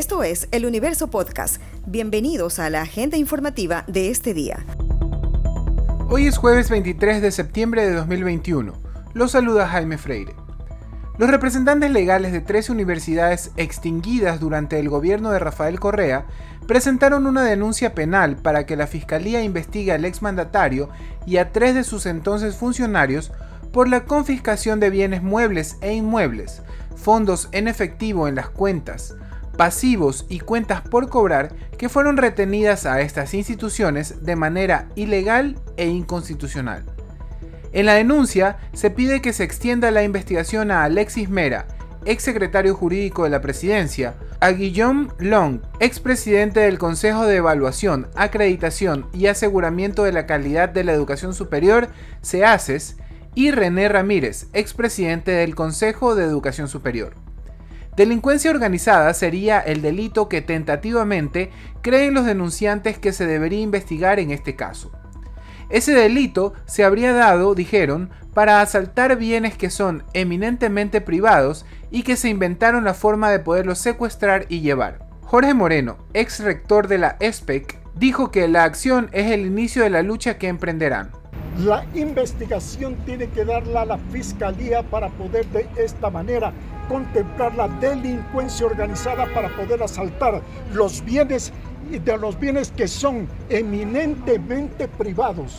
Esto es El Universo Podcast. Bienvenidos a la agenda informativa de este día. Hoy es jueves 23 de septiembre de 2021. Los saluda Jaime Freire. Los representantes legales de 13 universidades extinguidas durante el gobierno de Rafael Correa presentaron una denuncia penal para que la Fiscalía investigue al exmandatario y a 3 de sus entonces funcionarios por la confiscación de bienes muebles e inmuebles, fondos en efectivo en las cuentas, pasivos y cuentas por cobrar que fueron retenidas a estas instituciones de manera ilegal e inconstitucional. En la denuncia se pide que se extienda la investigación a Alexis Mera, exsecretario jurídico de la Presidencia, a Guillaume Long, expresidente del Consejo de Evaluación, Acreditación y Aseguramiento de la Calidad de la Educación Superior, CEACES, y René Ramírez, expresidente del Consejo de Educación Superior. Delincuencia organizada sería el delito que tentativamente creen los denunciantes que se debería investigar en este caso. Ese delito se habría dado, dijeron, para asaltar bienes que son eminentemente privados y que se inventaron la forma de poderlos secuestrar y llevar. Jorge Moreno, ex rector de la ESPEC, dijo que la acción es el inicio de la lucha que emprenderán. La investigación tiene que darla a la Fiscalía para poder de esta manera contemplar la delincuencia organizada para poder asaltar los bienes que son eminentemente privados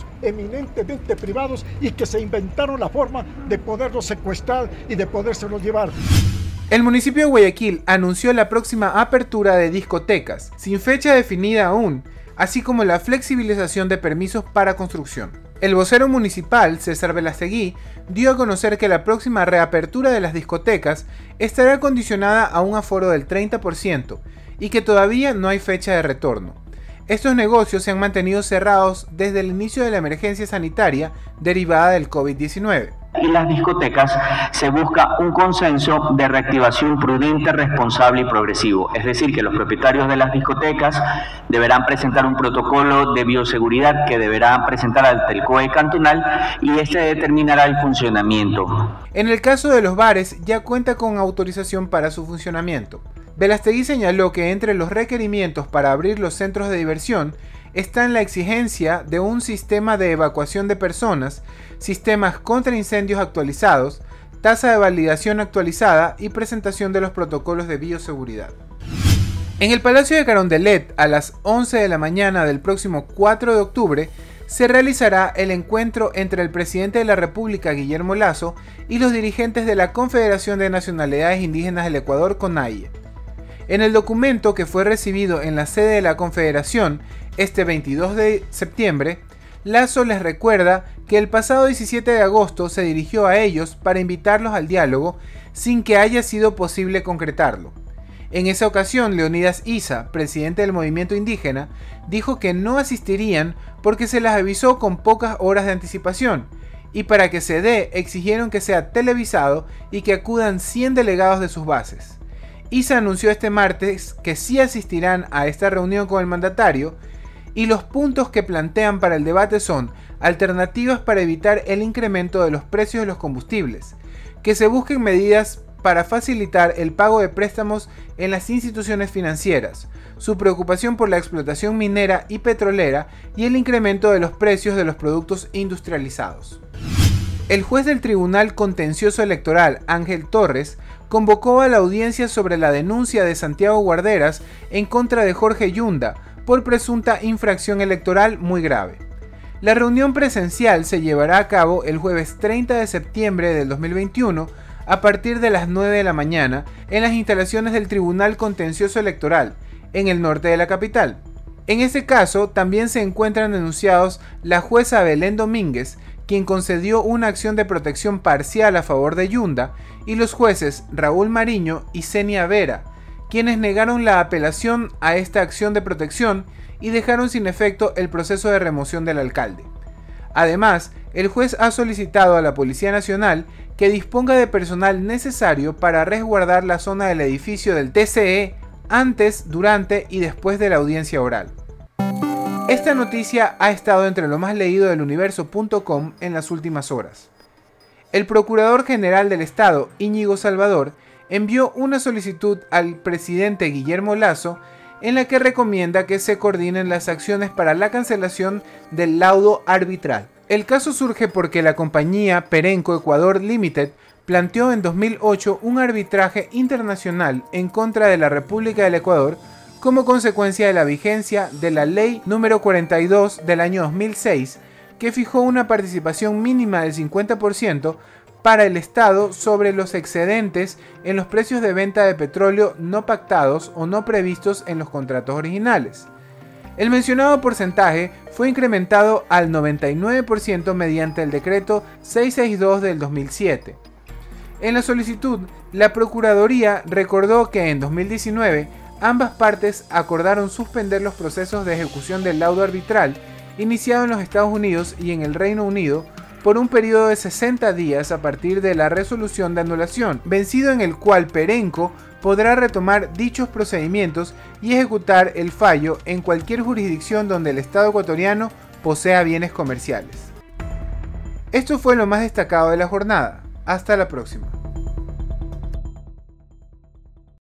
y que se inventaron la forma de poderlos secuestrar y de podérselos llevar. El municipio de Guayaquil anunció la próxima apertura de discotecas, sin fecha definida aún, así como la flexibilización de permisos para construcción. El vocero municipal, César Velastegui, dio a conocer que la próxima reapertura de las discotecas estará condicionada a un aforo del 30% y que todavía no hay fecha de retorno. Estos negocios se han mantenido cerrados desde el inicio de la emergencia sanitaria derivada del COVID-19. En las discotecas se busca un consenso de reactivación prudente, responsable y progresivo. Es decir, que los propietarios de las discotecas deberán presentar un protocolo de bioseguridad que deberán presentar ante el COE cantonal y este determinará el funcionamiento. En el caso de los bares ya cuenta con autorización para su funcionamiento. Velastegui señaló que entre los requerimientos para abrir los centros de diversión está en la exigencia de un sistema de evacuación de personas, sistemas contra incendios actualizados, tasa de validación actualizada y presentación de los protocolos de bioseguridad. En el Palacio de Carondelet, a las 11 de la mañana del próximo 4 de octubre, se realizará el encuentro entre el presidente de la República, Guillermo Lasso, y los dirigentes de la Confederación de Nacionalidades Indígenas del Ecuador, CONAIE. En el documento que fue recibido en la sede de la Confederación este 22 de septiembre, Lasso les recuerda que el pasado 17 de agosto se dirigió a ellos para invitarlos al diálogo sin que haya sido posible concretarlo. En esa ocasión, Leonidas Issa, presidente del movimiento indígena, dijo que no asistirían porque se les avisó con pocas horas de anticipación, y para que se dé exigieron que sea televisado y que acudan 100 delegados de sus bases. Issa anunció este martes que sí asistirán a esta reunión con el mandatario y los puntos que plantean para el debate son alternativas para evitar el incremento de los precios de los combustibles, que se busquen medidas para facilitar el pago de préstamos en las instituciones financieras, su preocupación por la explotación minera y petrolera y el incremento de los precios de los productos industrializados. El juez del Tribunal Contencioso Electoral, Ángel Torres, convocó a la audiencia sobre la denuncia de Santiago Guarderas en contra de Jorge Yunda por presunta infracción electoral muy grave. La reunión presencial se llevará a cabo el jueves 30 de septiembre del 2021 a partir de las 9 de la mañana en las instalaciones del Tribunal Contencioso Electoral, en el norte de la capital. En este caso también se encuentran denunciados la jueza Belén Domínguez, quien concedió una acción de protección parcial a favor de Yunda, y los jueces Raúl Mariño y Zenia Vera, quienes negaron la apelación a esta acción de protección y dejaron sin efecto el proceso de remoción del alcalde. Además, el juez ha solicitado a la Policía Nacional que disponga de personal necesario para resguardar la zona del edificio del TCE antes, durante y después de la audiencia oral. Esta noticia ha estado entre lo más leído del universo.com en las últimas horas. El Procurador General del Estado, Íñigo Salvador, envió una solicitud al presidente Guillermo Lasso en la que recomienda que se coordinen las acciones para la cancelación del laudo arbitral. El caso surge porque la compañía Perenco Ecuador Limited planteó en 2008 un arbitraje internacional en contra de la República del Ecuador como consecuencia de la vigencia de la Ley número 42 del año 2006, que fijó una participación mínima del 50% para el Estado sobre los excedentes en los precios de venta de petróleo no pactados o no previstos en los contratos originales. El mencionado porcentaje fue incrementado al 99% mediante el decreto 662 del 2007. En la solicitud, la Procuraduría recordó que en 2019 ambas partes acordaron suspender los procesos de ejecución del laudo arbitral iniciado en los Estados Unidos y en el Reino Unido por un periodo de 60 días a partir de la resolución de anulación, vencido en el cual Perenco podrá retomar dichos procedimientos y ejecutar el fallo en cualquier jurisdicción donde el Estado ecuatoriano posea bienes comerciales. Esto fue lo más destacado de la jornada. Hasta la próxima.